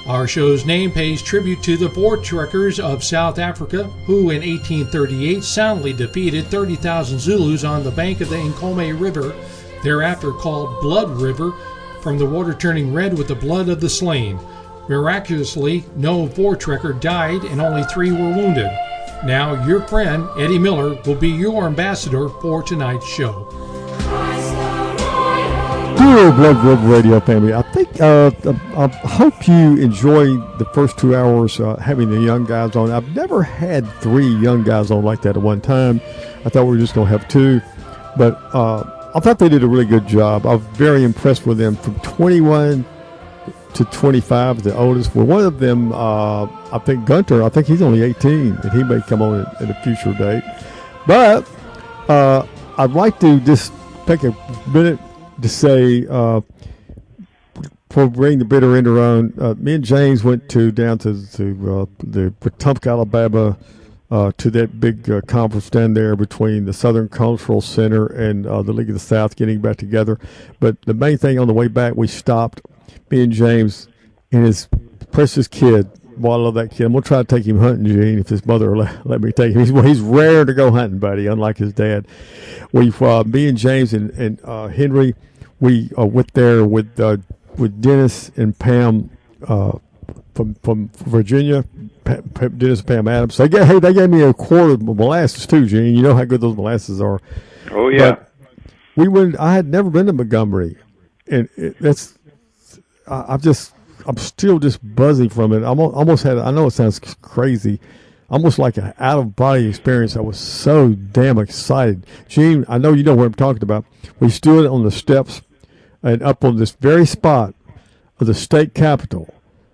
Our show's name pays tribute to the Voortrekkers of South Africa, who in 1838 soundly defeated 30,000 Zulus on the bank of the Nkomo River, thereafter called Blood River, from the water turning red with the blood of the slain. Miraculously, no Voortrekker died and only 3 were wounded. Now, your friend, Eddie Miller, will be your ambassador for tonight's show. Dear Blood River Radio family, I think I hope you enjoy the first 2 hours having the young guys on. I've never had 3 young guys on like that at one time. I thought we were just going to have 2, but I thought they did a really good job. I was very impressed with them from 21 to 25, the oldest. Well, one of them, I think Gunter, I think he's only 18, and he may come on at a future date. But I'd like to just take a minute to say, for bring the bitter ender on, me and James went down to the Wetumpka, Alabama, to that big conference down there between the Southern Cultural Center and the League of the South, getting back together. But the main thing on the way back, we stopped, me and James and his precious kid. Well, I love that kid. I'm going to try to take him hunting, Gene, if his mother will let me take him. He's rare to go hunting, buddy, unlike his dad. Me and James and Henry, we went there with Dennis and Pam from Virginia, Dennis and Pam Adams. They gave me a quart of molasses, too, Gene. You know how good those molasses are. Oh, yeah. But I had never been to Montgomery, and I'm still just buzzing from it. I know it sounds crazy, almost like an out-of-body experience. I was so damn excited. Gene, I know you know what I'm talking about. We stood on the steps and up on this very spot of the state capitol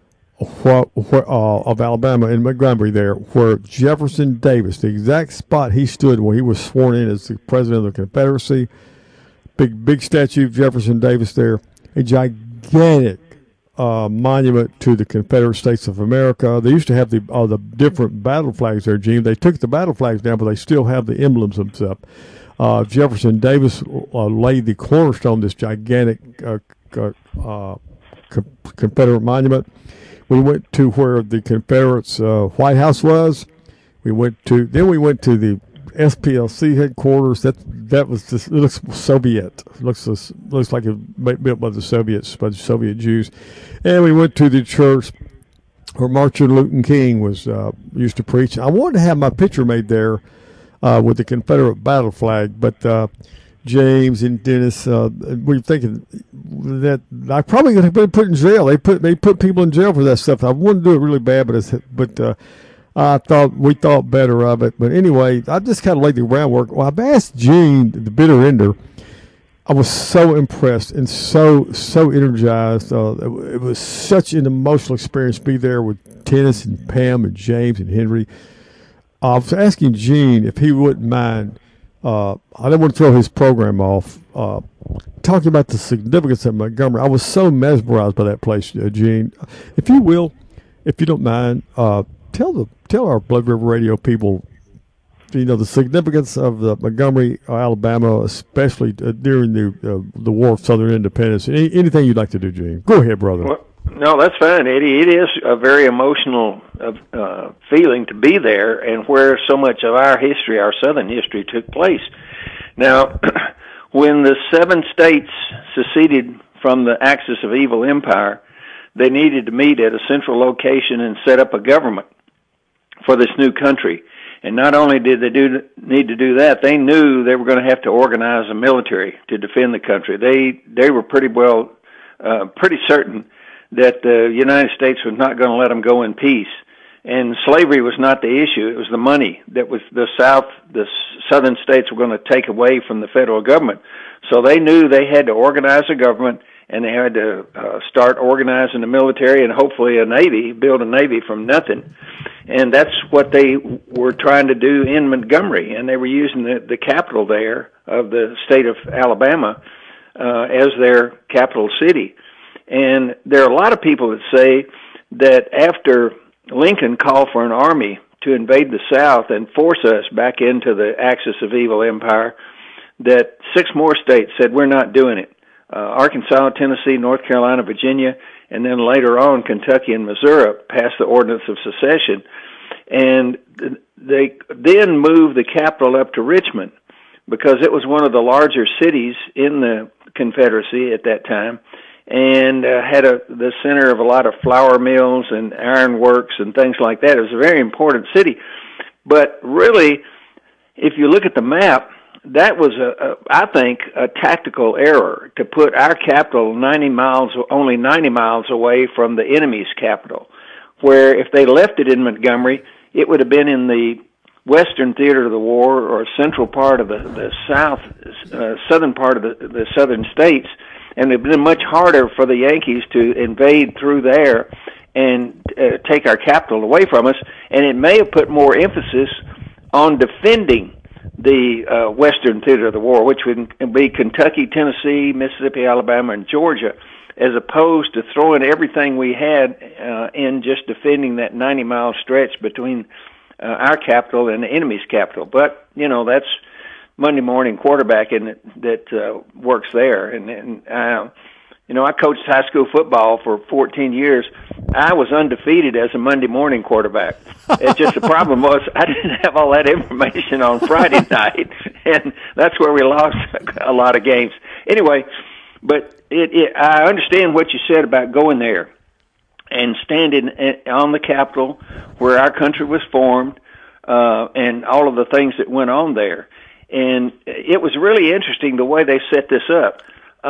of Alabama in Montgomery there, where Jefferson Davis, the exact spot he stood when he was sworn in as the president of the Confederacy, big statue of Jefferson Davis there, a gigantic monument to the Confederate States of America. They used to have the different battle flags there, Gene. They took the battle flags down, but they still have the emblems and stuff. Jefferson Davis laid the cornerstone of this gigantic Confederate monument. We went to where the Confederates' White House was. We went to the SPLC headquarters. That was just, it looks Soviet. It looks like it was built by the Soviets, by the Soviet Jews. And we went to the church where Martin Luther King was used to preach. I wanted to have my picture made there with the Confederate battle flag, but James and Dennis, we were thinking that I probably could have been put in jail. They put people in jail for that stuff. I wouldn't do it really bad, but we thought better of it. But anyway, I just kind of laid the groundwork. Well, I've asked Gene, the bitter ender. I was so impressed and so energized. It was such an emotional experience to be there with Dennis and Pam and James and Henry. I was asking Gene if he wouldn't mind. I didn't want to throw his program off. Talking about the significance of Montgomery, I was so mesmerized by that place, Gene. If you will, if you don't mind, tell our Blood River Radio people, the significance of the Montgomery, Alabama, especially during the War of Southern Independence. Anything you'd like to do, Gene? Go ahead, brother. Well, no, that's fine, Eddie. It is a very emotional feeling to be there, and where so much of our history, our Southern history, took place. Now, when the 7 states seceded from the Axis of Evil Empire, they needed to meet at a central location and set up a government for this new country. And not only did they need to do that, they knew they were going to have to organize a military to defend the country. They were pretty certain that the United States was not going to let them go in peace. And slavery was not the issue. It was the money that was the southern states were going to take away from the federal government. So they knew they had to organize a government, and they had to start organizing the military and hopefully a navy, build a navy from nothing. And that's what they were trying to do in Montgomery, and they were using the capital there of the state of Alabama as their capital city. And there are a lot of people that say that after Lincoln called for an army to invade the South and force us back into the Axis of Evil Empire, that 6 more states said, we're not doing it. Arkansas, Tennessee, North Carolina, Virginia, and then later on Kentucky and Missouri passed the Ordinance of Secession. And they then moved the capital up to Richmond because it was one of the larger cities in the Confederacy at that time, and had the center of a lot of flour mills and iron works and things like that. It was a very important city. But really, if you look at the map, that was, I think, a tactical error to put our capital only 90 miles away from the enemy's capital, where if they left it in Montgomery, it would have been in the western theater of the war or central part of the southern part of the southern states, and it would have been much harder for the Yankees to invade through there and take our capital away from us, and it may have put more emphasis on defending the western theater of the war, which would be Kentucky, Tennessee, Mississippi, Alabama, and Georgia, as opposed to throwing everything we had in just defending that 90-mile stretch between our capital and the enemy's capital. But, that's Monday morning quarterbacking that works there. And I coached high school football for 14 years. I was undefeated as a Monday morning quarterback. It's just the problem was I didn't have all that information on Friday night, and that's where we lost a lot of games. Anyway, but I understand what you said about going there and standing on the Capitol where our country was formed, and all of the things that went on there. And it was really interesting the way they set this up.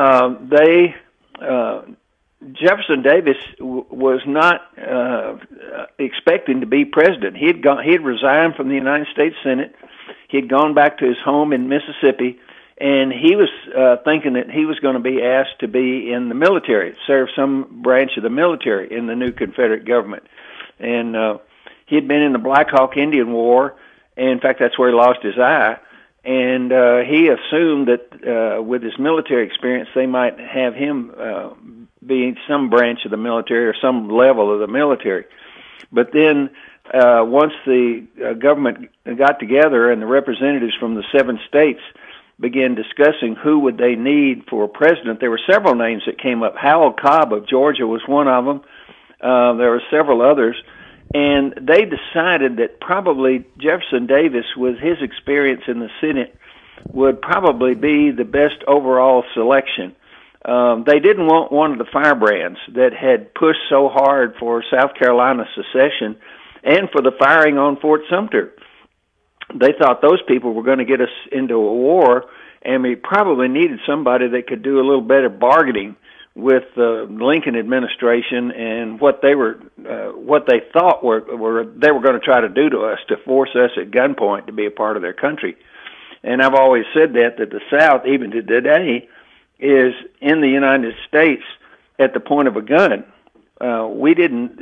Jefferson Davis was not expecting to be president. He had resigned from the United States Senate. He had gone back to his home in Mississippi, and he was thinking that he was going to be asked to be in the military, serve some branch of the military in the new Confederate government. And he had been in the Black Hawk Indian War, and in fact, that's where he lost his eye. And he assumed that with his military experience, they might have him be in some branch of the military or some level of the military. But then once the government got together and the representatives from the 7 states began discussing who would they need for president, there were several names that came up. Howell Cobb of Georgia was one of them. There were several others. And they decided that probably Jefferson Davis, with his experience in the Senate, would probably be the best overall selection. They didn't want one of the firebrands that had pushed so hard for South Carolina secession and for the firing on Fort Sumter. They thought those people were going to get us into a war, and we probably needed somebody that could do a little better bargaining with the Lincoln administration and what they thought they were going to try to do to us to force us at gunpoint to be a part of their country. And I've always said that the South, even to today, is in the United States at the point of a gun. We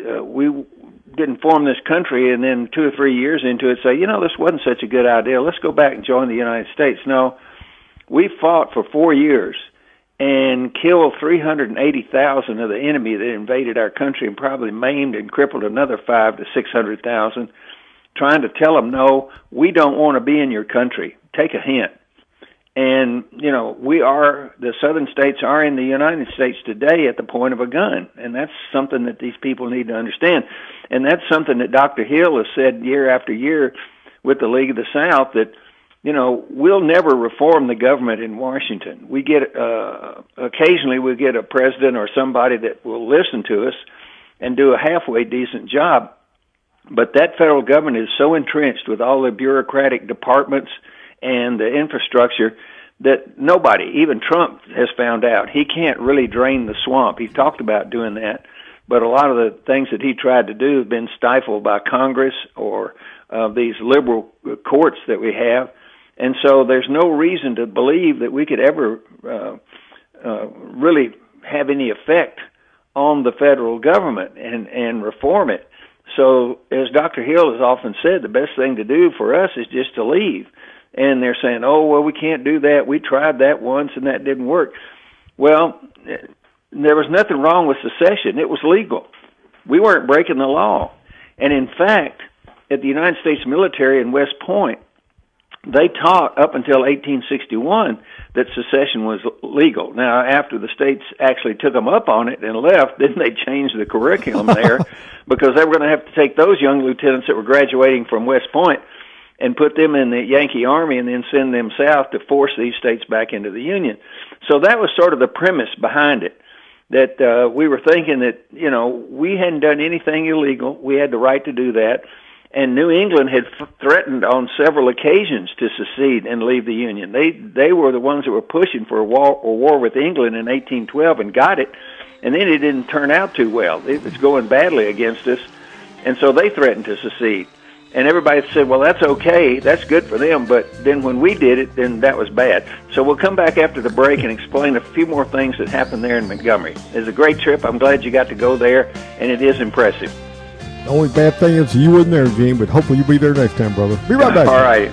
didn't form this country and then 2 or 3 years into it say, this wasn't such a good idea. Let's go back and join the United States. No, we fought for 4 years and killed 380,000 of the enemy that invaded our country and probably maimed and crippled another 500,000 to 600,000, trying to tell them, no, we don't want to be in your country. Take a hint. And, the southern states are in the United States today at the point of a gun, and that's something that these people need to understand. And that's something that Dr. Hill has said year after year with the League of the South, that we'll never reform the government in Washington. We get occasionally we get a president or somebody that will listen to us and do a halfway decent job. But that federal government is so entrenched with all the bureaucratic departments and the infrastructure that nobody, even Trump, has found out. He can't really drain the swamp. He talked about doing that, but a lot of the things that he tried to do have been stifled by Congress or these liberal courts that we have. And so there's no reason to believe that we could ever really have any effect on the federal government and reform it. So as Dr. Hill has often said, the best thing to do for us is just to leave. And they're saying, oh, well, we can't do that. We tried that once and that didn't work. Well, there was nothing wrong with secession. It was legal. We weren't breaking the law. And in fact, at the United States military in West Point, they taught up until 1861 that secession was legal. Now, after the states actually took them up on it and left, then they changed the curriculum there because they were going to have to take those young lieutenants that were graduating from West Point and put them in the Yankee Army and then send them south to force these states back into the Union. So that was sort of the premise behind it, that we were thinking that, you know, we hadn't done anything illegal. We had the right to do that. And New England had threatened on several occasions to secede and leave the Union. They were the ones that were pushing for a war with England in 1812 and got it. And then it didn't turn out too well. It was going badly against us. And so they threatened to secede. And everybody said, well, that's okay. That's good for them. But then when we did it, then that was bad. So we'll come back after the break and explain a few more things that happened there in Montgomery. It was a great trip. I'm glad you got to go there, and it is impressive. The only bad thing is you wasn't there, Gene, but hopefully you'll be there next time, brother. Be right back. All right.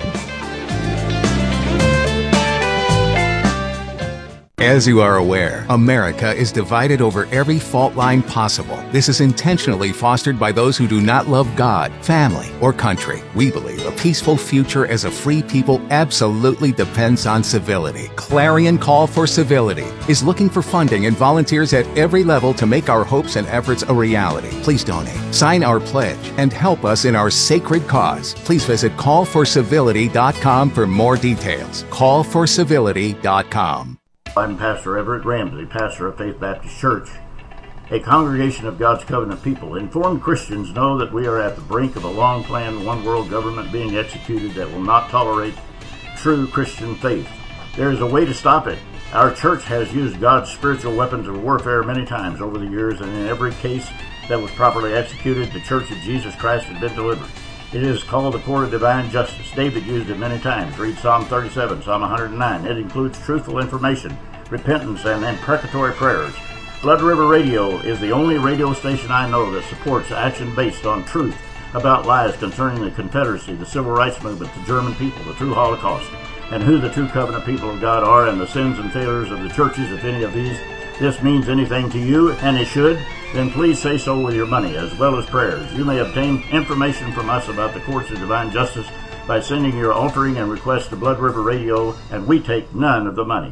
As you are aware, America is divided over every fault line possible. This is intentionally fostered by those who do not love God, family, or country. We believe a peaceful future as a free people absolutely depends on civility. Clarion Call for Civility is looking for funding and volunteers at every level to make our hopes and efforts a reality. Please donate, sign our pledge, and help us in our sacred cause. Please visit callforcivility.com for more details. Callforcivility.com. I'm Pastor Everett Ramsey, pastor of Faith Baptist Church, a congregation of God's covenant people. Informed Christians know that we are at the brink of a long-planned one-world government being executed that will not tolerate true Christian faith. There is a way to stop it. Our church has used God's spiritual weapons of warfare many times over the years, and in every case that was properly executed, the Church of Jesus Christ has been delivered. It is called the court of divine justice. David used it many times. Read Psalm 37, Psalm 109. It includes truthful information, repentance, and imprecatory prayers. Blood River Radio is the only radio station I know that supports action based on truth about lies concerning the Confederacy, the Civil Rights Movement, the German people, the true Holocaust, and who the true covenant people of God are, and the sins and failures of the churches. If any of this means anything to you, and it should, then please say so with your money as well as prayers. You may obtain information from us about the courts of divine justice by sending your altering and request to Blood River Radio, and we take none of the money.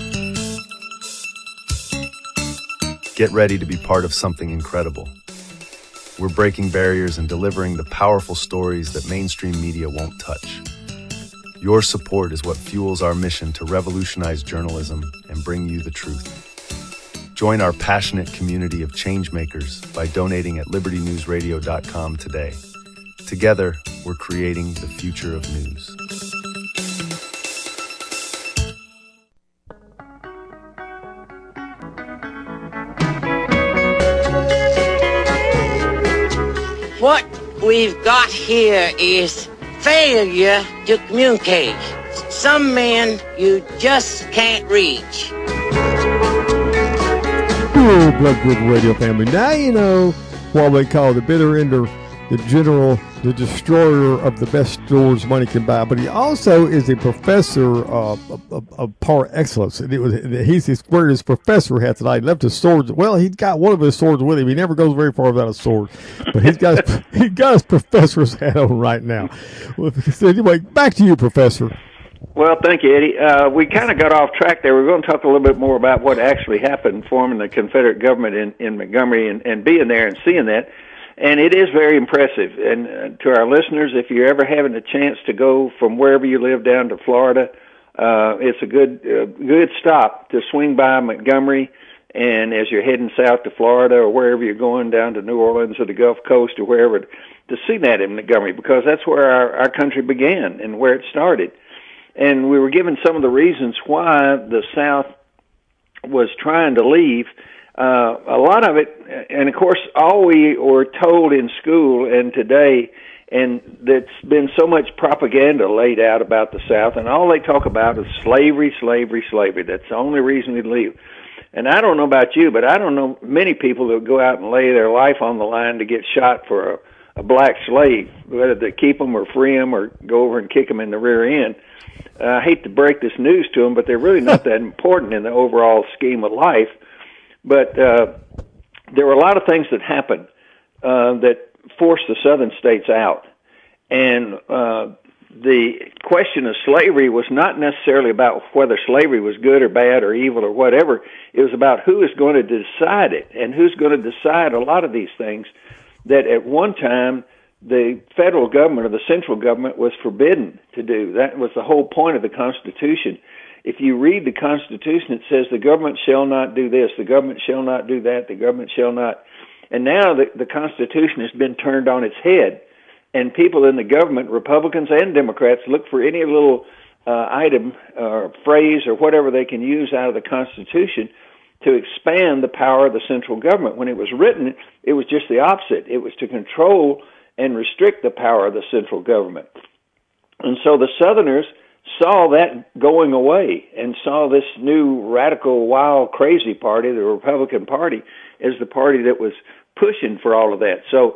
Get ready to be part of something incredible. We're breaking barriers and delivering the powerful stories that mainstream media won't touch. Your support is what fuels our mission to revolutionize journalism and bring you the truth. Join our passionate community of changemakers by donating at libertynewsradio.com today. Together, we're creating the future of news. What we've got here is failure to communicate. Some men you just can't reach. Hello, Blood River Radio family. Now you know what we call the bitter ender, the general, the destroyer of the best stores money can buy. But he also is a professor of par excellence. And he's wearing his professor hat tonight. He left his swords. Well, he's got one of his swords with him. He never goes very far without a sword. But he's got his professor's hat on right now. Well, so anyway, back to you, Professor. Well, thank you, Eddie. We kind of got off track there. We're going to talk a little bit more about what actually happened forming the Confederate government in Montgomery and being there and seeing that. And it is very impressive. And to our listeners, if you're ever having a chance to go from wherever you live down to Florida, it's a good stop to swing by Montgomery. And as you're heading south to Florida or wherever you're going down to New Orleans or the Gulf Coast or wherever, to see that in Montgomery, because that's where our country began and where it started. And we were given some of the reasons why the South was trying to leave. A lot of it, and of course, all we were told in school and today, and there's been so much propaganda laid out about the South, and all they talk about is slavery, slavery, slavery. That's the only reason we'd leave. And I don't know about you, but I don't know many people that would go out and lay their life on the line to get shot for a black slave, whether they keep them or free them or go over and kick them in the rear end. I hate to break this news to them, but they're really not that important in the overall scheme of life. But there were a lot of things that happened that forced the southern states out. And the question of slavery was not necessarily about whether slavery was good or bad or evil or whatever. It was about who is going to decide it and who's going to decide a lot of these things that at one time the federal government or the central government was forbidden to do. That was the whole point of the Constitution. If you read the Constitution, it says the government shall not do this, the government shall not do that, the government shall not. And now the Constitution has been turned on its head. And people in the government, Republicans and Democrats, look for any little item or phrase or whatever they can use out of the Constitution to expand the power of the central government. When it was written, it was just the opposite. It was to control and restrict the power of the central government. And so the Southerners saw that going away and saw this new radical, wild, crazy party, the Republican Party, as the party that was pushing for all of that. So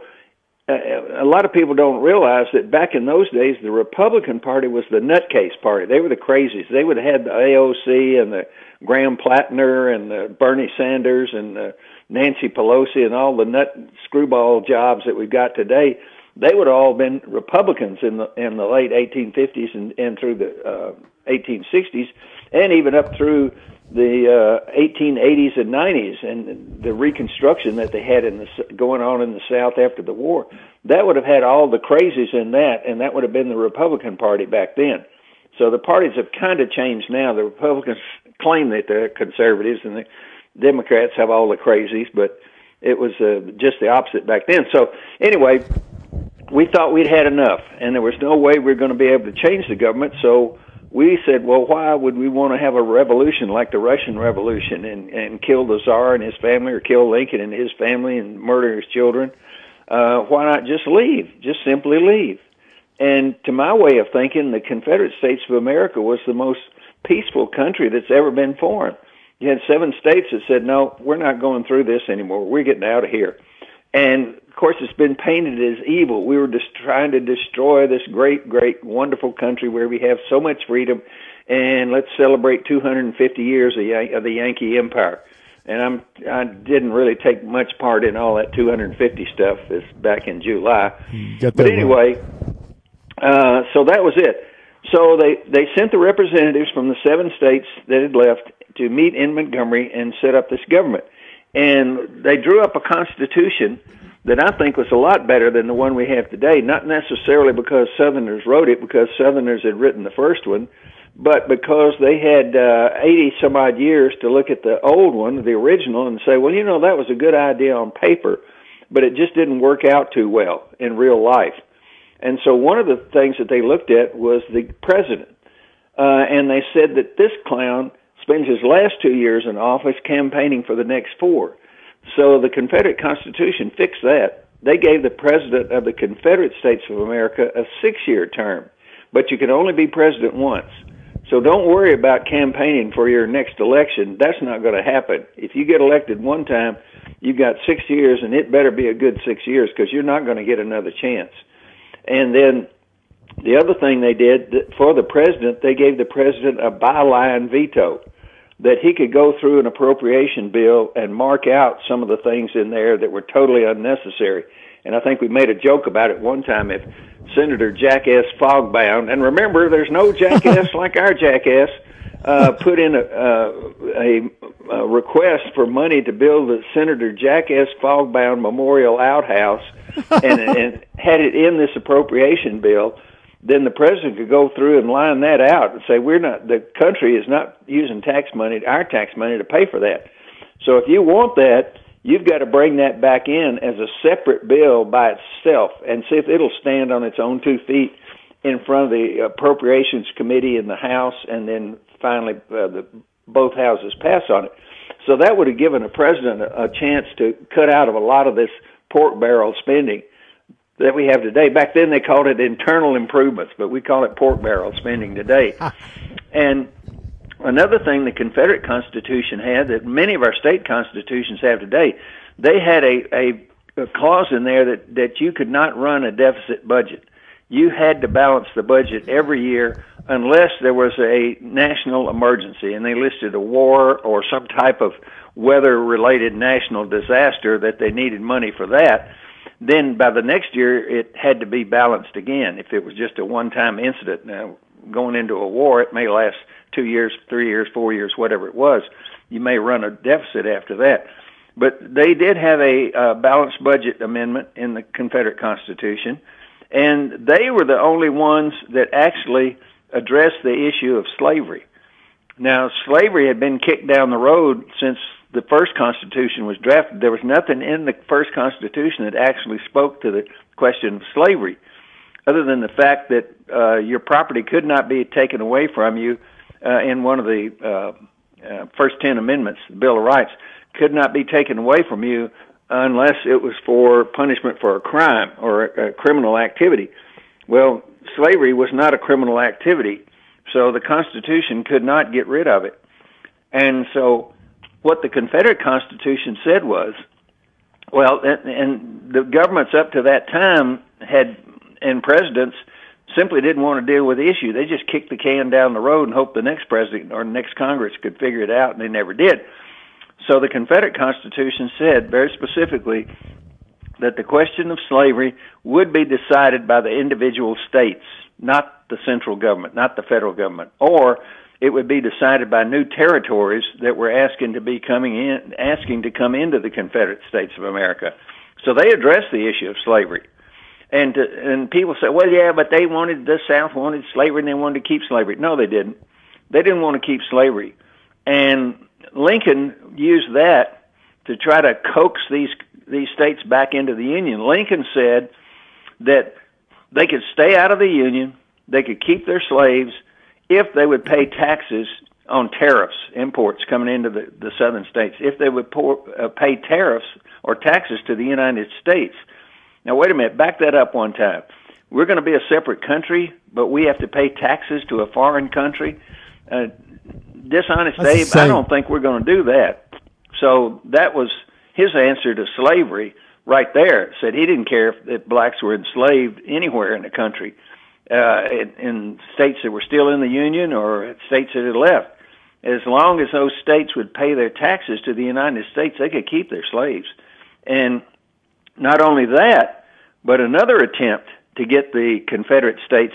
a lot of people don't realize that back in those days, the Republican Party was the nutcase party. They were the crazies. They would have had the AOC and the Graham Plattner and the Bernie Sanders and the Nancy Pelosi and all the nut screwball jobs that we've got today. They would have all been Republicans in the late 1850s and through the 1860s, and even up through the 1880s and 90s, and the Reconstruction that they had going on in the South after the war. That would have had all the crazies in that, and that would have been the Republican Party back then. So the parties have kind of changed now. The Republicans claim that they're conservatives, and the Democrats have all the crazies, but it was just the opposite back then. So anyway, we thought we'd had enough, and there was no way we were going to be able to change the government, so we said, well, why would we want to have a revolution like the Russian Revolution and kill the Tsar and his family, or kill Lincoln and his family and murder his children? Why not just leave? Just simply leave. And to my way of thinking, the Confederate States of America was the most peaceful country that's ever been formed. You had 7 states that said, no, we're not going through this anymore. We're getting out of here. And, of course, it's been painted as evil. We were just trying to destroy this great, great, wonderful country where we have so much freedom, and let's celebrate 250 years of the Yankee Empire. And I didn't really take much part in all that 250 stuff back in July. But anyway, so that was it. So they sent the representatives from the 7 states that had left to meet in Montgomery and set up this government. And they drew up a constitution that I think was a lot better than the one we have today, not necessarily because Southerners wrote it, because Southerners had written the first one, but because they had 80-some-odd years to look at the old one, the original, and say, well, you know, that was a good idea on paper, but it just didn't work out too well in real life. And so one of the things that they looked at was the president, and they said that this clown spends his last 2 years in office campaigning for the next 4. So the Confederate Constitution fixed that. They gave the president of the Confederate States of America a 6-year term, but you can only be president once. So don't worry about campaigning for your next election. That's not going to happen. If you get elected one time, you've got 6 years, and it better be a good 6 years, because you're not going to get another chance. And then the other thing they did, for the president, they gave the president a byline veto, that he could go through an appropriation bill and mark out some of the things in there that were totally unnecessary. And I think we made a joke about it one time, if Senator Jackass Fogbound, and remember, there's no jackass like our jackass, put in a request for money to build the Senator Jackass Fogbound Memorial Outhouse and had it in this appropriation bill, then the president could go through and line that out and say, the country is not using our tax money to pay for that. So if you want that, you've got to bring that back in as a separate bill by itself and see if it'll stand on its own 2 feet in front of the Appropriations Committee in the House, and then finally both houses pass on it. So that would have given the president a chance to cut out of a lot of this pork barrel spending that we have today. Back then they called it internal improvements, but we call it pork barrel spending today. And another thing the Confederate Constitution had that many of our state constitutions have today, they had a clause in there that you could not run a deficit budget. You had to balance the budget every year unless there was a national emergency, and they listed a war or some type of weather-related national disaster that they needed money for that. then by the next year it had to be balanced again. If it was just a one-time incident, now going into a war, it may last 2 years, 3 years, 4 years, whatever it was. You may run a deficit after that. But they did have a balanced budget amendment in the Confederate Constitution, and they were the only ones that actually addressed the issue of slavery. Now, slavery had been kicked down the road since the first Constitution was drafted. There was nothing in the first Constitution that actually spoke to the question of slavery, other than the fact that your property could not be taken away from you in one of the first 10 amendments, the Bill of Rights, could not be taken away from you unless it was for punishment for a crime or a criminal activity. Well, slavery was not a criminal activity, so the Constitution could not get rid of it. And so what the Confederate Constitution said was, well, and the governments up to that time and presidents simply didn't want to deal with the issue. They just kicked the can down the road and hoped the next president or next Congress could figure it out, and they never did. So the Confederate Constitution said very specifically that the question of slavery would be decided by the individual states, not the central government, not the federal government, or it would be decided by new territories that were asking to come into the Confederate States of America. So they addressed the issue of slavery. And people say, well, yeah, but the South wanted slavery and they wanted to keep slavery. No, they didn't. They didn't want to keep slavery. And Lincoln used that to try to coax these states back into the Union. Lincoln said that they could stay out of the Union, they could keep their slaves if they would pay taxes on tariffs, imports coming into the southern states, if they would pay tariffs or taxes to the United States. Now, wait a minute, back that up one time. We're going to be a separate country, but we have to pay taxes to a foreign country? Dishonest Abe, I don't think we're going to do that. So that was his answer to slavery right there. Said he didn't care if blacks were enslaved anywhere in the country, in states that were still in the Union or states that had left. As long as those states would pay their taxes to the United States, they could keep their slaves. And not only that, but another attempt to get the Confederate States,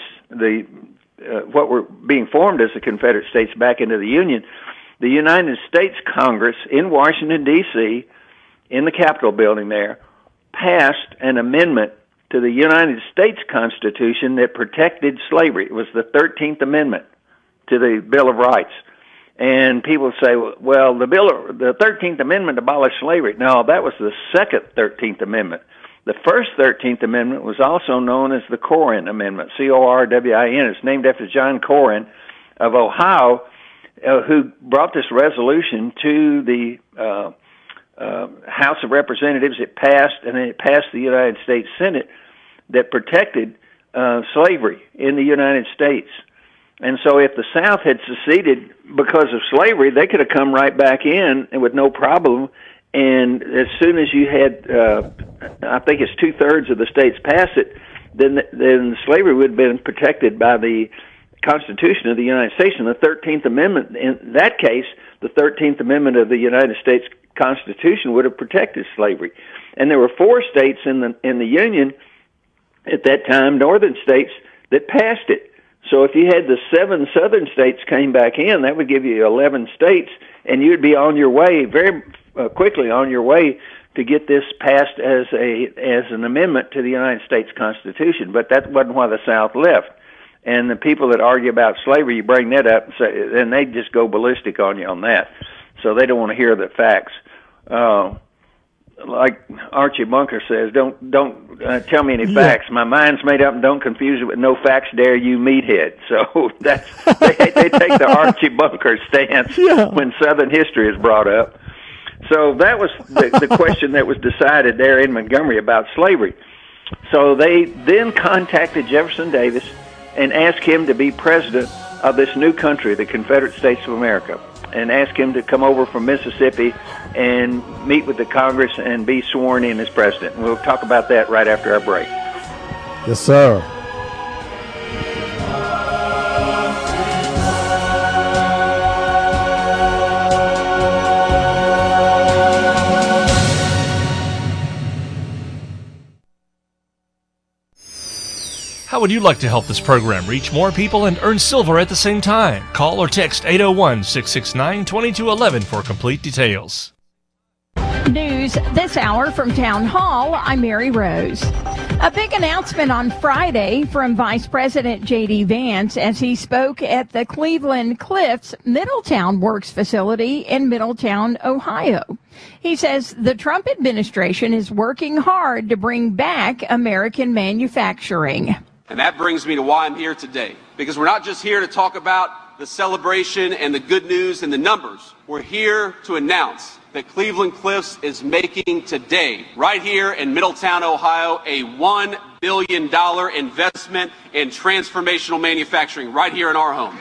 what were being formed as the Confederate States, back into the Union, the United States Congress in Washington, D.C., in the Capitol building there, passed an amendment to the United States Constitution that protected slavery. It was the 13th Amendment to the Bill of Rights. And people say, well, the 13th Amendment abolished slavery. No, that was the second 13th Amendment. The first 13th Amendment was also known as the Corwin Amendment, C-O-R-W-I-N. It's named after John Corwin of Ohio, who brought this resolution to the House of Representatives. It passed, and then it passed the United States Senate, that protected slavery in the United States. And so if the South had seceded because of slavery, they could have come right back in and with no problem. And as soon as you had, I think it's 2/3 of the states pass it, then slavery would have been protected by the Constitution of the United States. And the 13th Amendment, in that case, the 13th Amendment of the United States Constitution would have protected slavery. And there were 4 states in the Union at that time, northern states, that passed it. So if you had the 7 southern states came back in, that would give you 11 states, and you'd be on your way, very quickly on your way, to get this passed as an amendment to the United States Constitution. But that wasn't why the South left. And the people that argue about slavery, you bring that up, and they just go ballistic on you on that. So they don't want to hear the facts. Like Archie Bunker says, don't tell me any facts. My mind's made up, and don't confuse it with no facts, dare you, meathead. So they take the Archie Bunker stance when Southern history is brought up. So that was the question that was decided there in Montgomery about slavery. So they then contacted Jefferson Davis and asked him to be president of this new country, the Confederate States of America, and asked him to come over from Mississippi and meet with the Congress and be sworn in as president. And we'll talk about that right after our break. Yes, sir. How would you like to help this program reach more people and earn silver at the same time? Call or text 801-669-2211 for complete details. News this hour from Town Hall. I'm Mary Rose. A big announcement on Friday from Vice President J.D. Vance as he spoke at the Cleveland Cliffs Middletown Works facility in Middletown, Ohio. He says the Trump administration is working hard to bring back American manufacturing. And that brings me to why I'm here today, because we're not just here to talk about the celebration and the good news and the numbers. We're here to announce that Cleveland Cliffs is making today, right here in Middletown, Ohio, a $1 billion investment in transformational manufacturing right here in our home.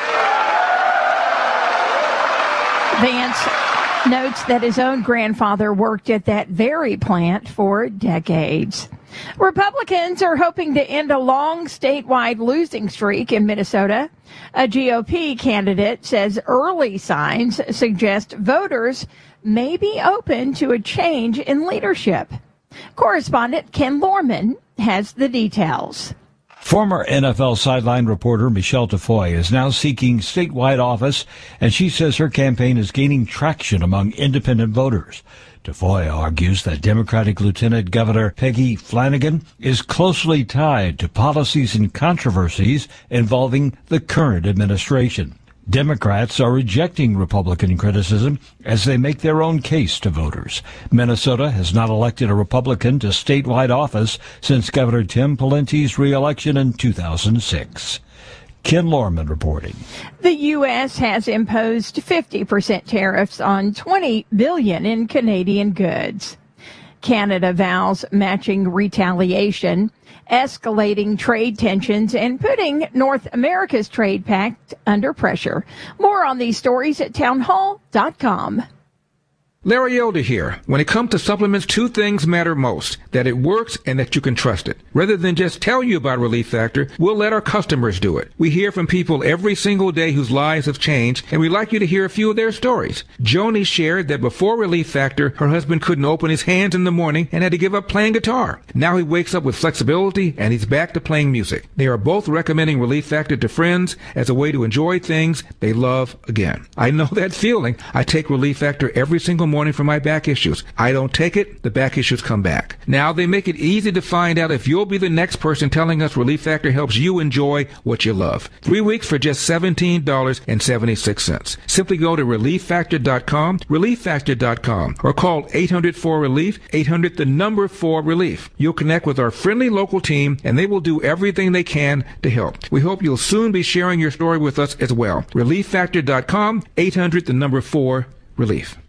Vance notes that his own grandfather worked at that very plant for decades. Republicans are hoping to end a long statewide losing streak in Minnesota. A GOP candidate says early signs suggest voters may be open to a change in leadership. Correspondent Ken Lorman has the details. Former NFL sideline reporter Michelle Tafoya is now seeking statewide office, and she says her campaign is gaining traction among independent voters. Tafoya argues that Democratic Lieutenant Governor Peggy Flanagan is closely tied to policies and controversies involving the current administration. Democrats are rejecting Republican criticism as they make their own case to voters. Minnesota has not elected a Republican to statewide office since Governor Tim Pawlenty's re-election in 2006. Ken Lorman reporting. The U.S. has imposed 50% tariffs on $20 billion in Canadian goods. Canada vows matching retaliation, escalating trade tensions, and putting North America's trade pact under pressure. More on these stories at townhall.com. Larry Elder here. When it comes to supplements, two things matter most: that it works and that you can trust it. Rather than just tell you about Relief Factor, we'll let our customers do it. We hear from people every single day whose lives have changed, and we'd like you to hear a few of their stories. Joni shared that before Relief Factor, her husband couldn't open his hands in the morning and had to give up playing guitar. Now he wakes up with flexibility and he's back to playing music. They are both recommending Relief Factor to friends as a way to enjoy things they love again. I know that feeling. I take Relief Factor every single morning for my back issues. I don't take it, the back issues come back. Now they make it easy to find out if you'll be the next person telling us Relief Factor helps you enjoy what you love. 3 weeks for just $17.76. Simply go to ReliefFactor.com, ReliefFactor.com, or call 800-4RELIEF, 800-4RELIEF. You'll connect with our friendly local team, and they will do everything they can to help. We hope you'll soon be sharing your story with us as well. ReliefFactor.com, 800-4RELIEF.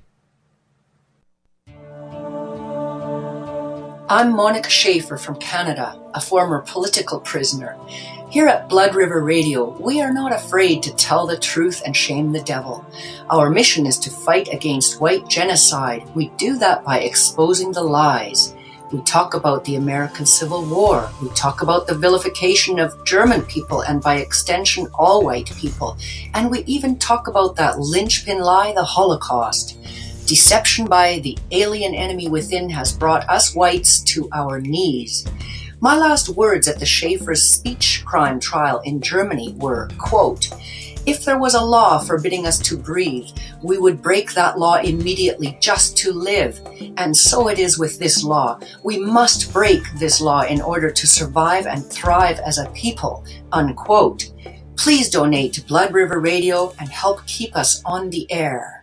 I'm Monica Schaefer from Canada, a former political prisoner. Here at Blood River Radio, we are not afraid to tell the truth and shame the devil. Our mission is to fight against white genocide. We do that by exposing the lies. We talk about the American Civil War. We talk about the vilification of German people and by extension all white people. And we even talk about that linchpin lie, the Holocaust. Deception by the alien enemy within has brought us whites to our knees. My last words at the Schaefer's speech crime trial in Germany were, quote, "If there was a law forbidding us to breathe, we would break that law immediately just to live. And so it is with this law. We must break this law in order to survive and thrive as a people," unquote. Please donate to Blood River Radio and help keep us on the air.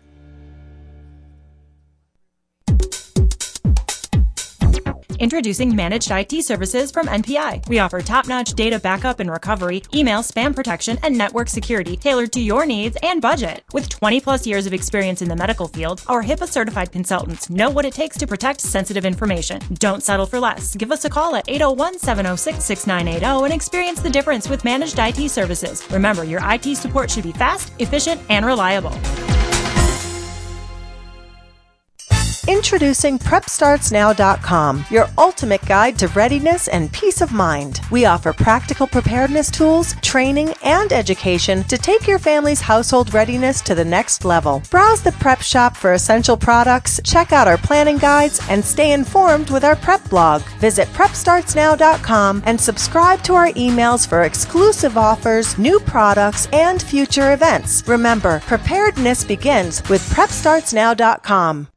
Introducing Managed IT Services from NPI. We offer top-notch data backup and recovery, email spam protection, and network security tailored to your needs and budget. With 20-plus years of experience in the medical field, our HIPAA-certified consultants know what it takes to protect sensitive information. Don't settle for less. Give us a call at 801-706-6980 and experience the difference with Managed IT Services. Remember, your IT support should be fast, efficient, and reliable. Introducing PrepStartsNow.com, your ultimate guide to readiness and peace of mind. We offer practical preparedness tools, training, and education to take your family's household readiness to the next level. Browse the Prep Shop for essential products, check out our planning guides, and stay informed with our prep blog. Visit PrepStartsNow.com and subscribe to our emails for exclusive offers, new products, and future events. Remember, preparedness begins with PrepStartsNow.com.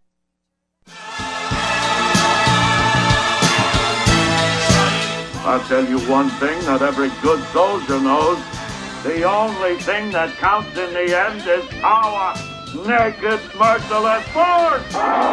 I'll tell you one thing that every good soldier knows. The only thing that counts in the end is power. Naked, merciless force!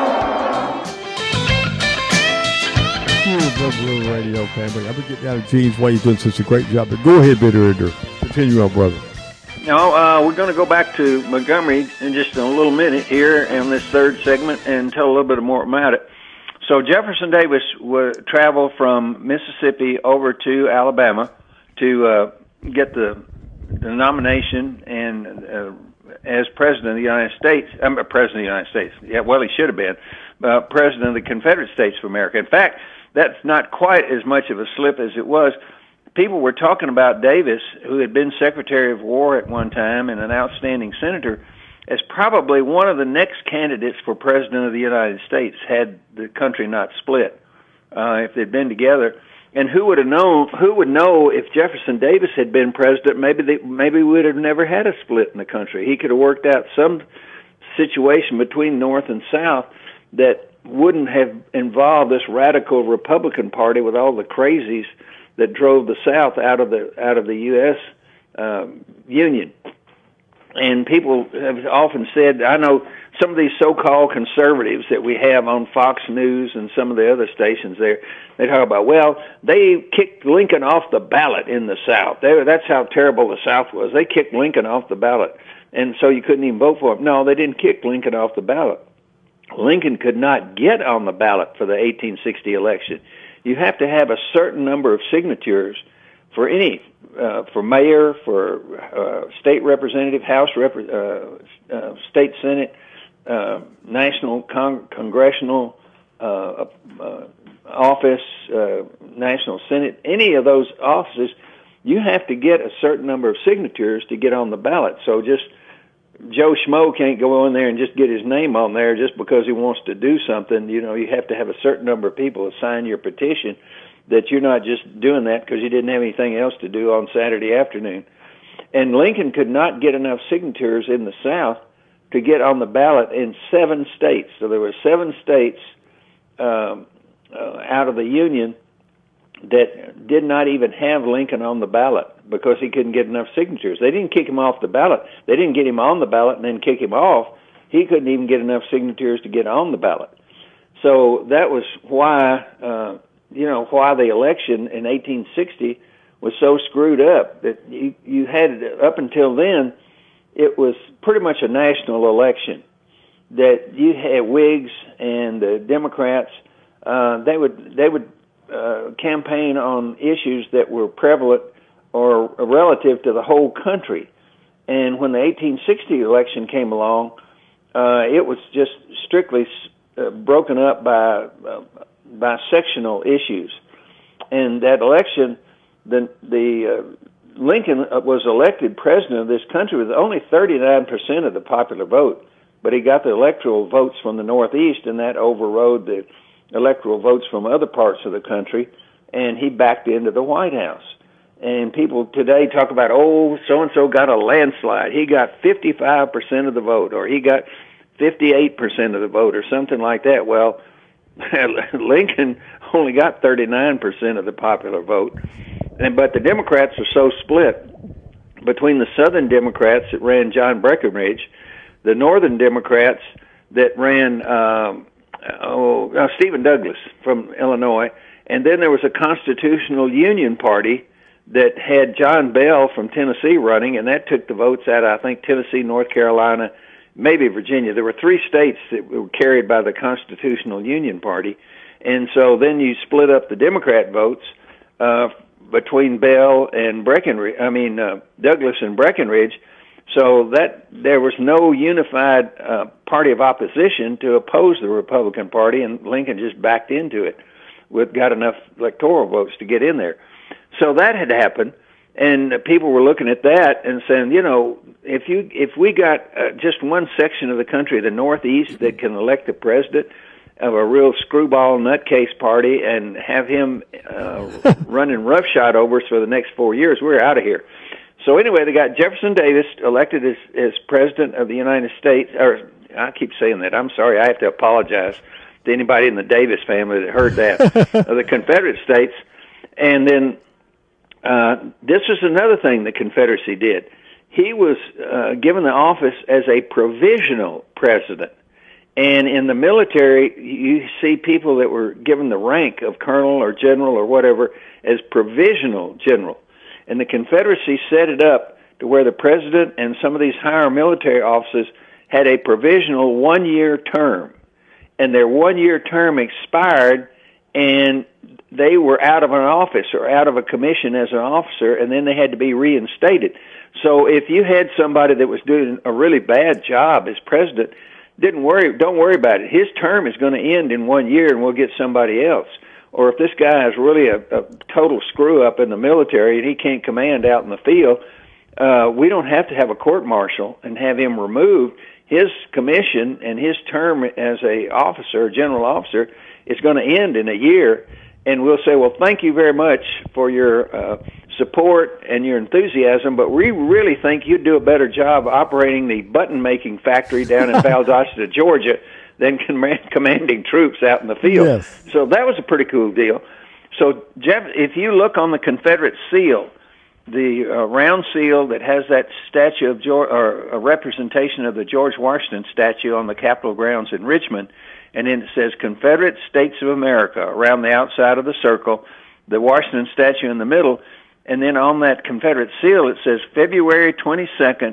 Blue Radio family. I've been getting out of Gene's way. He's doing such a great job. But go ahead, Bitter Ender. Continue on, brother. No, we're going to go back to Montgomery in just a little minute here in this third segment and tell a little bit more about it. So Jefferson Davis would travel from Mississippi over to Alabama to get the nomination and as President of the United States. President of the United States. Yeah, well, he should have been President of the Confederate States of America. In fact, that's not quite as much of a slip as it was. People were talking about Davis, who had been Secretary of War at one time and an outstanding senator, as probably one of the next candidates for President of the United States had the country not split, if they'd been together. And who would have known? Who would know if Jefferson Davis had been president? Maybe we would have never had a split in the country. He could have worked out some situation between North and South that wouldn't have involved this radical Republican Party with all the crazies that drove the South out of the U.S. Union. And people have often said, I know some of these so-called conservatives that we have on Fox News and some of the other stations there, they talk about, well, they kicked Lincoln off the ballot in the South. That's how terrible the South was. They kicked Lincoln off the ballot, and so you couldn't even vote for him. No, they didn't kick Lincoln off the ballot. Lincoln could not get on the ballot for the 1860 election. You have to have a certain number of signatures for any, for mayor, for state representative, House state Senate, national congressional office, national Senate, any of those offices, you have to get a certain number of signatures to get on the ballot. So just Joe Schmo can't go in there and just get his name on there just because he wants to do something. You know, you have to have a certain number of people to sign your petition, that you're not just doing that because you didn't have anything else to do on Saturday afternoon. And Lincoln could not get enough signatures in the South to get on the ballot in 7 states. So there were 7 states out of the Union that did not even have Lincoln on the ballot because he couldn't get enough signatures. They didn't kick him off the ballot. They didn't get him on the ballot and then kick him off. He couldn't even get enough signatures to get on the ballot. So that was why, why the election in 1860 was so screwed up, that you had, up until then, it was pretty much a national election, that you had Whigs and the Democrats, they would campaign on issues that were prevalent or relative to the whole country. And when the 1860 election came along, it was just strictly broken up by sectional issues. And that election, the Lincoln was elected president of this country with only 39% of the popular vote, but he got the electoral votes from the Northeast, and that overrode the electoral votes from other parts of the country, and he backed into the White House. And people today talk about, oh, so-and-so got a landslide. He got 55% of the vote, or he got 58% of the vote, or something like that. Well, Lincoln only got 39% of the popular vote. But the Democrats were so split between the Southern Democrats that ran John Breckinridge, the Northern Democrats that ran Stephen Douglas from Illinois, and then there was a Constitutional Union Party that had John Bell from Tennessee running, and that took the votes out of, I think, Tennessee, North Carolina, maybe Virginia. There were 3 states that were carried by the Constitutional Union Party, and so then you split up the Democrat votes between Bell and Douglas and Breckinridge. So that there was no unified party of opposition to oppose the Republican Party, and Lincoln just backed into it. Got enough electoral votes to get in there. So that had happened, and people were looking at that and saying, if we got just one section of the country, the Northeast, that can elect the president of a real screwball nutcase party and have him running roughshod over us for the next 4 years, we're out of here. So anyway, they got Jefferson Davis elected as president of the United States. Or I keep saying that. I'm sorry. I have to apologize to anybody in the Davis family that heard that, of the Confederate States. And then this is another thing the Confederacy did. He was given the office as a provisional president. And in the military, you see people that were given the rank of colonel or general or whatever as provisional general. And the Confederacy set it up to where the president and some of these higher military officers had a provisional 1-year term. And their 1-year term expired, and they were out of an office or out of a commission as an officer, and then they had to be reinstated. So if you had somebody that was doing a really bad job as president, don't worry about it. His term is going to end in 1 year, and we'll get somebody else. Or if this guy is really a total screw-up in the military and he can't command out in the field, we don't have to have a court-martial and have him removed. His commission and his term as a officer, general officer, is going to end in a year, and we'll say, well, thank you very much for your support and your enthusiasm, but we really think you'd do a better job operating the button-making factory down in Valdosta, Georgia, than commanding troops out in the field. Yes. So that was a pretty cool deal. So, Jeff, if you look on the Confederate seal, the round seal that has that statue of or a representation of the George Washington statue on the Capitol grounds in Richmond, and then it says Confederate States of America around the outside of the circle, the Washington statue in the middle, and then on that Confederate seal it says February 22nd,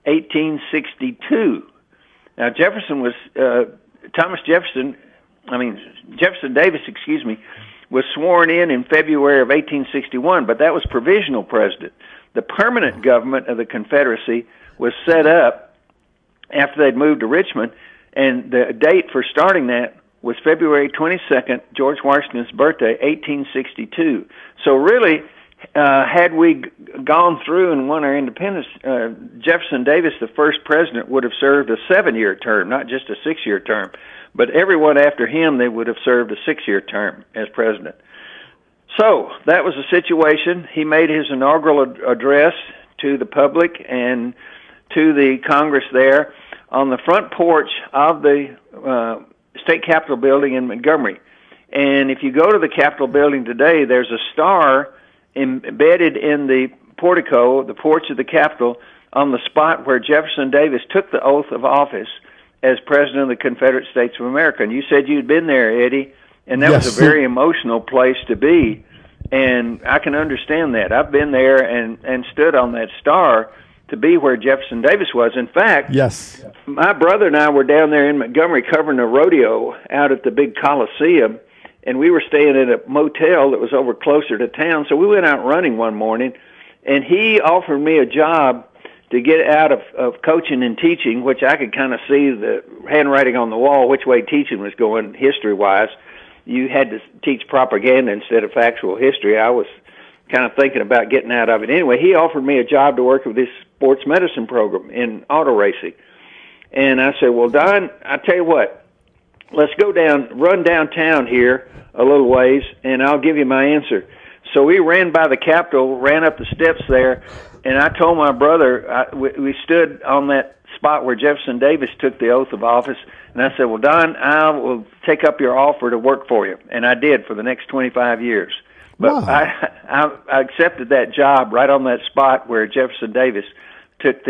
1862. Now, Jefferson Davis, was sworn in February of 1861, but that was provisional president. The permanent government of the Confederacy was set up after they'd moved to Richmond, and the date for starting that was February 22nd, George Washington's birthday, 1862. So really, had we gone through and won our independence, Jefferson Davis, the first president, would have served a 7-year term, not just a 6-year term. But everyone after him, they would have served a 6-year term as president. So that was the situation. He made his inaugural address to the public and to the Congress there on the front porch of the State Capitol building in Montgomery. And if you go to the Capitol building today, there's a star embedded in the portico, the porch of the Capitol, on the spot where Jefferson Davis took the oath of office as President of the Confederate States of America. And you said you'd been there, Eddie, and that was a very emotional place to be. And I can understand that. I've been there and stood on that star to be where Jefferson Davis was. In fact, my brother and I were down there in Montgomery covering a rodeo out at the big Coliseum, and we were staying at a motel that was over closer to town. So we went out running one morning, and he offered me a job to get out of coaching and teaching, which I could kind of see the handwriting on the wall, which way teaching was going history-wise. You had to teach propaganda instead of factual history. I was kind of thinking about getting out of it. Anyway, he offered me a job to work with this sports medicine program in auto racing. And I said, well, Don, I tell you what, let's run downtown here a little ways, and I'll give you my answer. So we ran by the Capitol, ran up the steps there, and I told my brother, we stood on that spot where Jefferson Davis took the oath of office, and I said, well, Don, I will take up your offer to work for you. And I did for the next 25 years. But I accepted that job right on that spot where Jefferson Davis took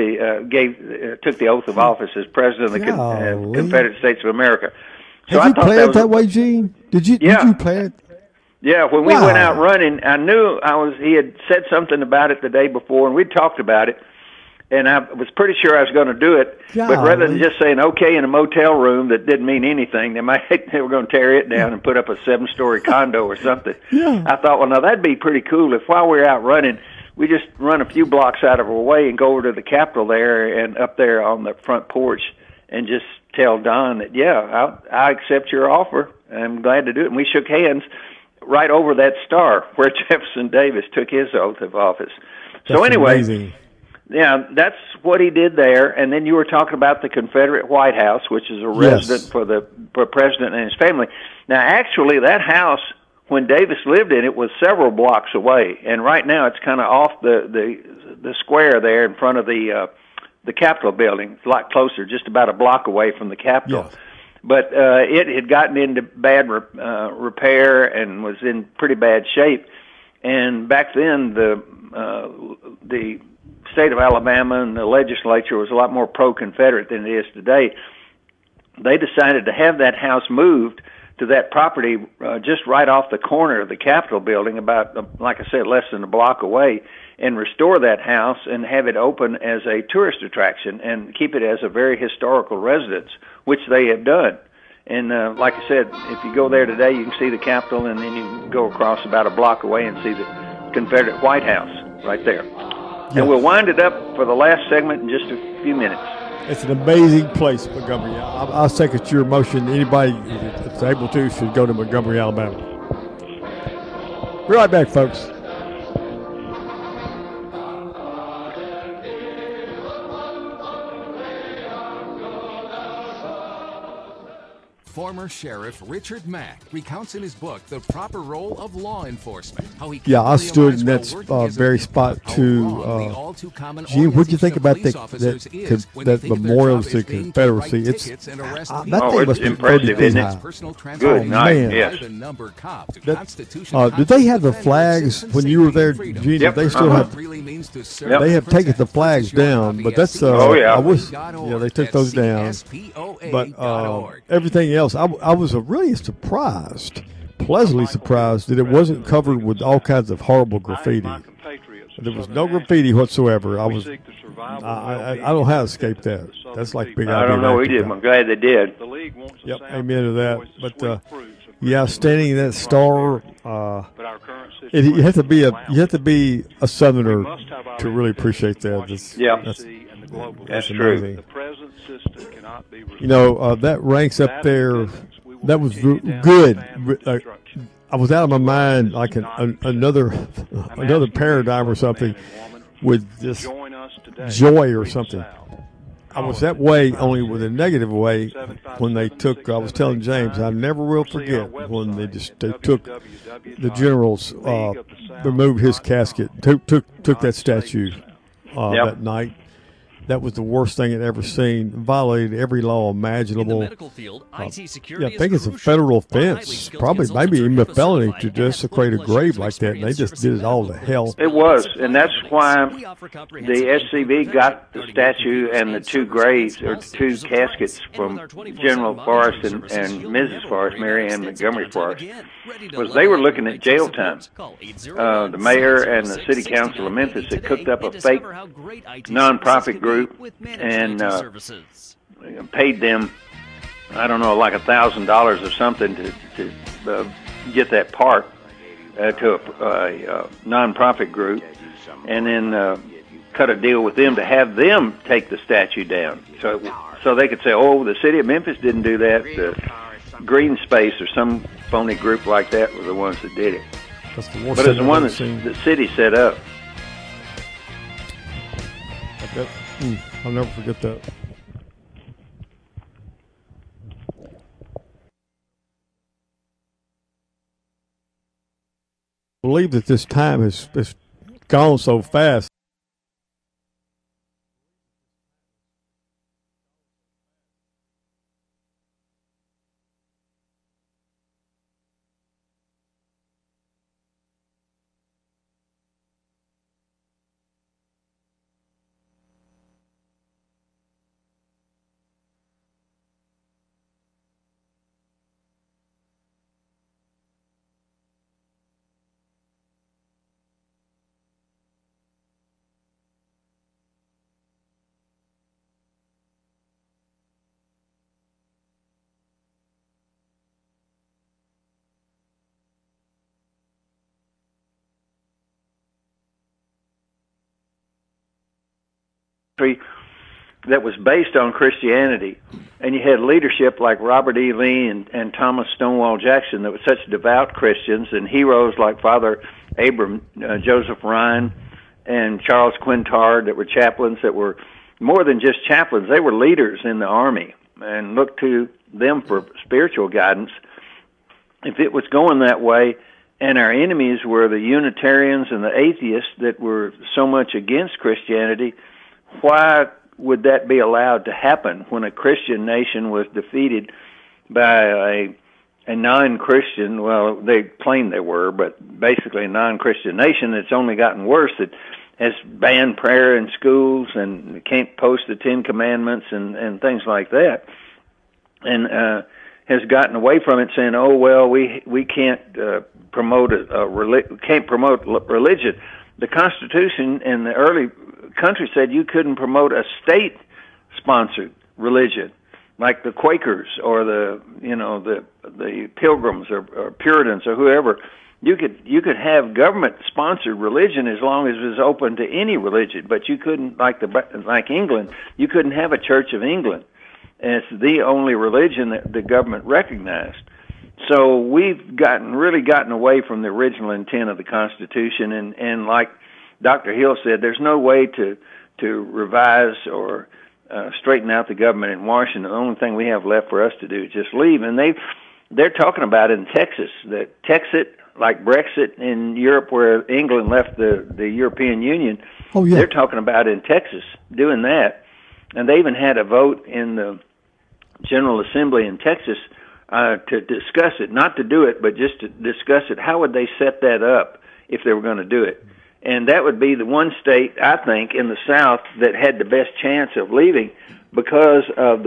the oath of office as President of the Confederate States of America. So Did you play it that way, Gene? Did you play it? Yeah, when we went out running, I knew he had said something about it the day before, and we'd talked about it, and I was pretty sure I was going to do it. But rather than just saying okay in a motel room that didn't mean anything, they were going to tear it down and put up a 7-story condo or something. I thought, well, now that'd be pretty cool if while we were out running, we just run a few blocks out of our way and go over to the Capitol there and up there on the front porch and just tell Don that, yeah, I accept your offer. I'm glad to do it. And we shook hands right over that star where Jefferson Davis took his oath of office. So anyway, amazing. Yeah, that's what he did there. And then you were talking about the Confederate White House, which is a resident for the president and his family. Now, actually, that house, when Davis lived in it, was several blocks away. And right now, it's kind of off the square there in front of the Capitol building. It's a lot closer, just about a block away from the Capitol. Yes. But it had gotten into bad repair and was in pretty bad shape. And back then, the state of Alabama and the legislature was a lot more pro-Confederate than it is today. They decided to have that house moved to that property just right off the corner of the Capitol building, about, like I said, less than a block away, and restore that house and have it open as a tourist attraction and keep it as a very historical residence, which they have done. And like I said, if you go there today, you can see the Capitol, and then you can go across about a block away and see the Confederate White House right there. And we'll wind it up for the last segment in just a few minutes. It's an amazing place, Montgomery. I'll second your motion. Anybody that's able to should go to Montgomery, Alabama. Be right back, folks. Former Sheriff Richard Mack recounts in his book The Proper Role of Law Enforcement. How he I stood in that very spot too. Gene, what'd you think about that memorial to the Confederacy? That thing must be 30 feet high. Good night, yes. Did they have the flags when you were there, Gene? Yep. They still have. They have taken the flags down, but that's. I wish. They took those down. But everything else, I was really surprised, pleasantly surprised, that it wasn't covered with all kinds of horrible graffiti. There was no graffiti whatsoever. I don't know how to escape that. That's like big. I don't know. We did. I'm glad they did. Yep, amen to that. But standing in that star, you have to be a Southerner to really appreciate that. That's amazing. That ranks up there. That was good. I was out of my mind, like another paradigm or something, with this joy or something. I was that way, only with a negative way, when they took. I was telling James, I never will forget when they took the generals, removed his casket, took that statue that night. That was the worst thing I'd ever seen. Violated every law imaginable. In the medical field, IT security I think it's a federal offense, maybe even a felony, to desecrate a grave like that. And they just did it all to hell. It was, and that's why the SCV got the statue and the two graves, or two caskets from General Forrest and Mrs. Forrest, Mary Ann Montgomery Forrest, was they were looking at jail time. The mayor and the city council of Memphis had cooked up a fake nonprofit group and paid them, I don't know, like $1,000 or something to get that park to a nonprofit group, and then cut a deal with them to have them take the statue down, so they could say, oh, the city of Memphis didn't do that. The Green Space or some phony group like that were the ones that did it. That's the worst but it's the one that the city set up. I'll never forget that. I believe that this time has gone so fast. that was based on Christianity, and you had leadership like Robert E. Lee and Thomas Stonewall Jackson that were such devout Christians, and heroes like Father Abram Joseph Ryan and Charles Quintard that were chaplains that were more than just chaplains. They were leaders in the Army and looked to them for spiritual guidance. If it was going that way, and our enemies were the Unitarians and the atheists that were so much against Christianity, why would that be allowed to happen when a Christian nation was defeated by a non-Christian, well, they claimed they were, but basically a non-Christian nation that's only gotten worse, that has banned prayer in schools and can't post the Ten Commandments and things like that, and has gotten away from it, saying, "Oh well, we can't promote can't promote religion." The Constitution in the early country said you couldn't promote a state-sponsored religion, like the Quakers or the Pilgrims or Puritans or whoever. You could have government-sponsored religion as long as it was open to any religion, but you couldn't, like England, you couldn't have a Church of England. And it's the only religion that the government recognized. So we've really gotten away from the original intent of the Constitution, and like Dr. Hill said, there's no way to revise or straighten out the government in Washington. The only thing we have left for us to do is just leave. And they're talking about in Texas, that Texit, like Brexit in Europe where England left the European Union, they're talking about in Texas doing that. And they even had a vote in the General Assembly in Texas to discuss it, not to do it, but just to discuss it. How would they set that up if they were going to do it? And that would be the one state, I think, in the South that had the best chance of leaving because of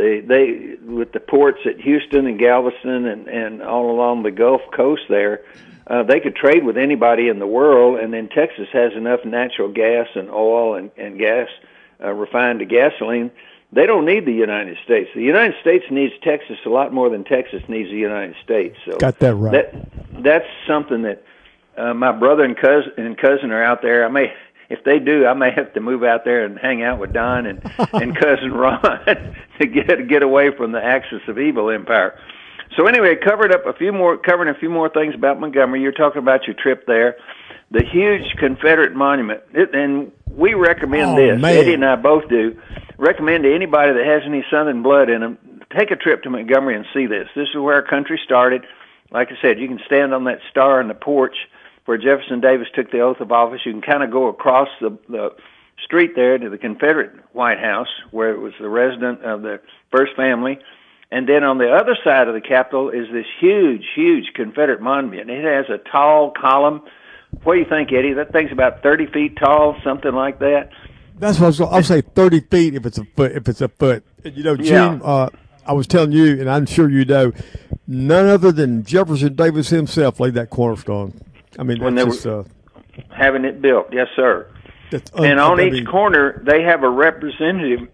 they with the ports at Houston and Galveston and all along the Gulf Coast there, they could trade with anybody in the world. And then Texas has enough natural gas and oil and gas refined to gasoline. They don't need the United States. The United States needs Texas a lot more than Texas needs the United States. So got that right. That's something that my brother and cousin are out there. If they do, I may have to move out there and hang out with Don and cousin Ron to get away from the axis of evil empire. So anyway, covering a few more things about Montgomery. You're talking about your trip there, the huge Confederate monument, and we recommend this. Man. Eddie and I both do. Recommend to anybody that has any Southern blood in them, take a trip to Montgomery and see this. This is where our country started. Like I said, you can stand on that star on the porch where Jefferson Davis took the oath of office. You can kind of go across the street there to the Confederate White House, where it was the resident of the first family. And then on the other side of the Capitol is this huge, huge Confederate monument. It has a tall column. What do you think, Eddie? That thing's about 30 feet tall, something like that. That's what I'll say 30 feet if it's a foot. And, Gene, I was telling you, and I'm sure you know, none other than Jefferson Davis himself laid that cornerstone. I mean, when they were having it built, yes, sir. And on each corner, they have a representative.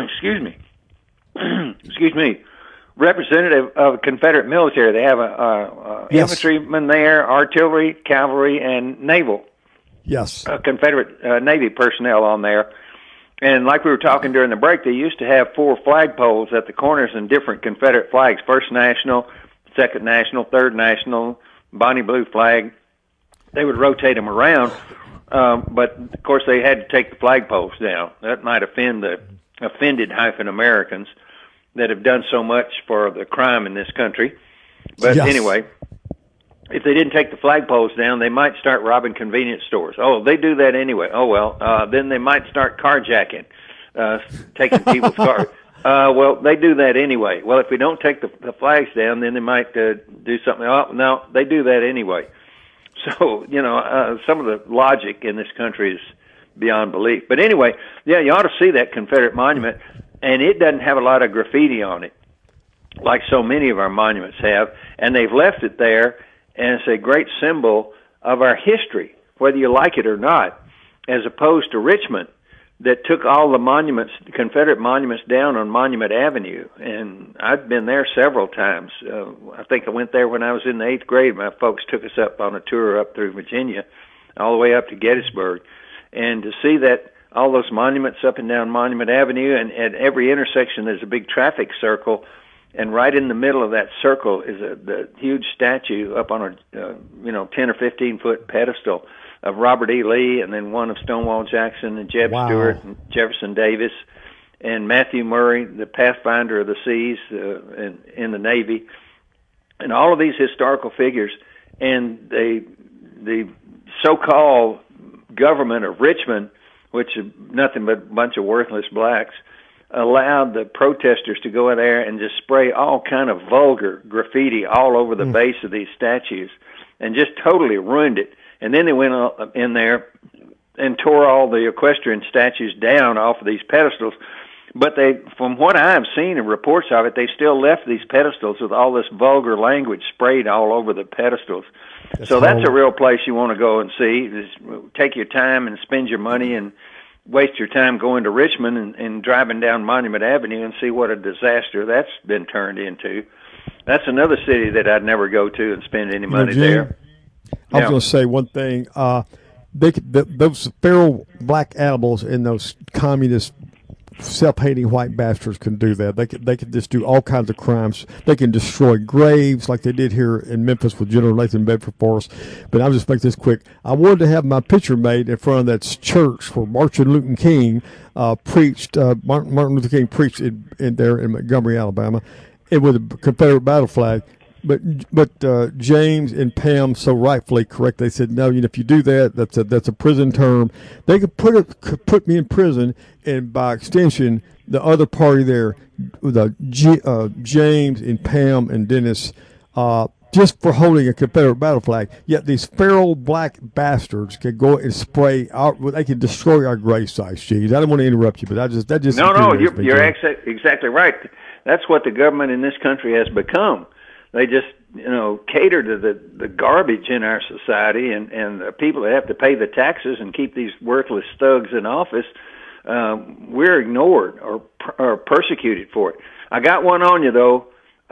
excuse me, representative of Confederate military. They have a infantryman there, artillery, cavalry, and naval. Yes, Confederate Navy personnel on there. And like we were talking during the break, they used to have 4 flagpoles at the corners and different Confederate flags: First National, Second National, Third National, Bonnie Blue flag. They would rotate them around, but of course they had to take the flagpoles down. That might offend the offended Americans that have done so much for the crime in this country. But anyway, if they didn't take the flagpoles down, they might start robbing convenience stores. Oh, they do that anyway. Oh, well, then they might start carjacking, taking people's cars. Well, they do that anyway. Well, if we don't take the flags down, then they might do something. Oh, no, they do that anyway. So, some of the logic in this country is beyond belief. But anyway, yeah, you ought to see that Confederate monument, and it doesn't have a lot of graffiti on it, like so many of our monuments have, and they've left it there, and it's a great symbol of our history, whether you like it or not, as opposed to Richmond, that took all the monuments, Confederate monuments, down on Monument Avenue. And I've been there several times. I think I went there when I was in the 8th grade. My folks took us up on a tour up through Virginia, all the way up to Gettysburg. And to see that all those monuments up and down Monument Avenue, and at every intersection there's a big traffic circle, and right in the middle of that circle is the huge statue up on a 10 or 15 foot pedestal of Robert E. Lee, and then one of Stonewall Jackson and Jeb Stuart and Jefferson Davis and Matthew Murray, the Pathfinder of the Seas in the Navy, and all of these historical figures. And the so-called government of Richmond, which is nothing but a bunch of worthless blacks, allowed the protesters to go in there and just spray all kind of vulgar graffiti all over the base of these statues and just totally ruined it. And then they went in there and tore all the equestrian statues down off of these pedestals. But they, from what I have seen in reports of it, they still left these pedestals with all this vulgar language sprayed all over the pedestals. That's a real place you want to go and see. Just take your time and spend your money and waste your time going to Richmond and driving down Monument Avenue and see what a disaster that's been turned into. That's another city that I'd never go to and spend any money there. I was going to say one thing. Those feral black animals and those communist self-hating white bastards can do that. They can just do all kinds of crimes. They can destroy graves like they did here in Memphis with General Nathan Bedford Forrest. But I'll just make this quick. I wanted to have my picture made in front of that church where Martin Luther King preached. Martin Luther King preached in there in Montgomery, Alabama, and with a Confederate battle flag. But James and Pam so rightfully correct. They said, no, if you do that, that's a prison term. They could put me in prison, and by extension, the other party there, James and Pam and Dennis, just for holding a Confederate battle flag. Yet these feral black bastards can go and spray. They can destroy our grave sites. Geez, I don't want to interrupt you, but that just no, you're exactly right. That's what the government in this country has become. They just, cater to the garbage in our society, and the people that have to pay the taxes and keep these worthless thugs in office, we're ignored or persecuted for it. I got one on you, though.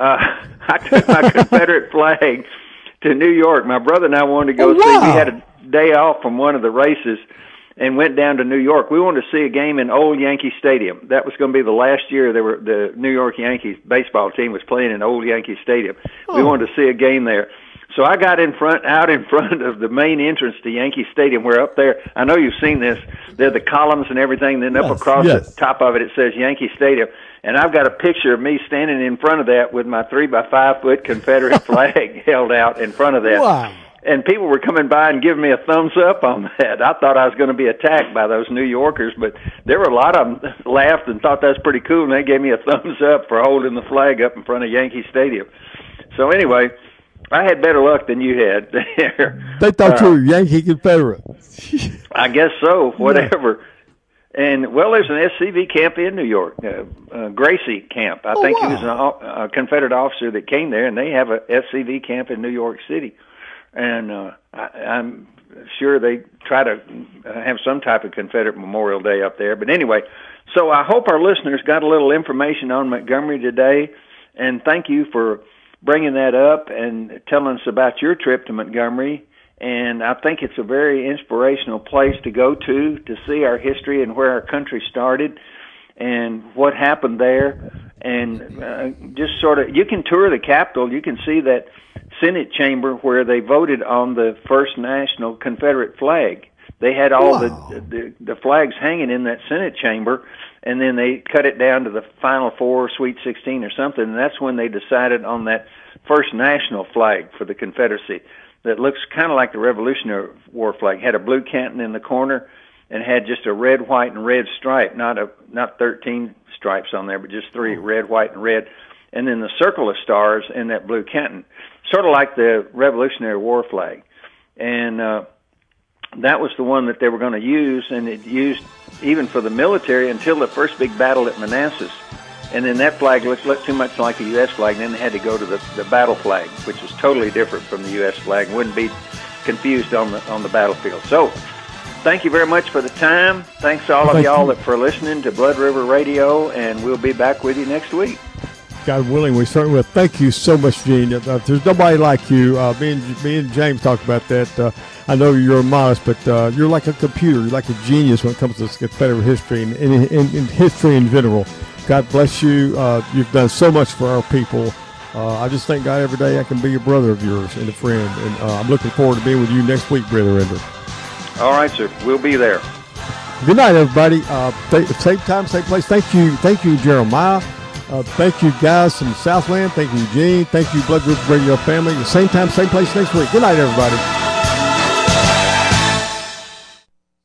I took my Confederate flag to New York. My brother and I wanted to go see. We had a day off from one of the races and went down to New York. We wanted to see a game in Old Yankee Stadium. That was going to be the last year the New York Yankees baseball team was playing in Old Yankee Stadium. We wanted to see a game there. So I got out in front of the main entrance to Yankee Stadium. We're up there. I know you've seen this. There are the columns and everything. Then up across the top of it says Yankee Stadium. And I've got a picture of me standing in front of that with my 3x5 foot Confederate flag held out in front of that. Wow. And people were coming by and giving me a thumbs up on that. I thought I was going to be attacked by those New Yorkers, but there were a lot of them laughed and thought that was pretty cool, and they gave me a thumbs up for holding the flag up in front of Yankee Stadium. So anyway, I had better luck than you had there. They thought you were Yankee Confederate. I guess so, whatever. And, there's an SCV camp in New York, Gracie Camp. I think he was a Confederate officer that came there, and they have a SCV camp in New York City. And I'm sure they try to have some type of Confederate Memorial Day up there. But anyway, so I hope our listeners got a little information on Montgomery today. And thank you for bringing that up and telling us about your trip to Montgomery. And I think it's a very inspirational place to go to see our history and where our country started and what happened there. And just sort of, you can tour the Capitol. You can see that Senate chamber where they voted on the first national Confederate flag. They had all the flags hanging in that Senate chamber, and then they cut it down to the Final Four, Sweet 16 or something, and that's when they decided on that first national flag for the Confederacy that looks kind of like the Revolutionary War flag. Had a blue canton in the corner and had just a red, white, and red stripe, not 13 stripes on there, but just 3, red, white, and red, and then the circle of stars in that blue canton, sort of like the Revolutionary War flag. And that was the one that they were going to use, and it used even for the military until the first big battle at Manassas. And then that flag looked too much like the U.S. flag, and then they had to go to the battle flag, which was totally different from the U.S. flag, wouldn't be confused on the battlefield. So thank you very much for the time. Thanks to all of y'all for listening to Blood River Radio, and we'll be back with you next week. God willing, we certainly will. Thank you so much, Gene. There's nobody like you. Me and James talked about that. I know you're modest, but you're like a computer. You're like a genius when it comes to Confederate history and in history in general. God bless you. You've done so much for our people. I just thank God every day I can be a brother of yours and a friend. And I'm looking forward to being with you next week, Brother Ender. All right, sir. We'll be there. Good night, everybody. Same time, same place. Thank you, Jeremiah. Thank you, guys from Southland. Thank you, Gene. Thank you, Blood River Radio family. Same time, same place next week. Good night, everybody.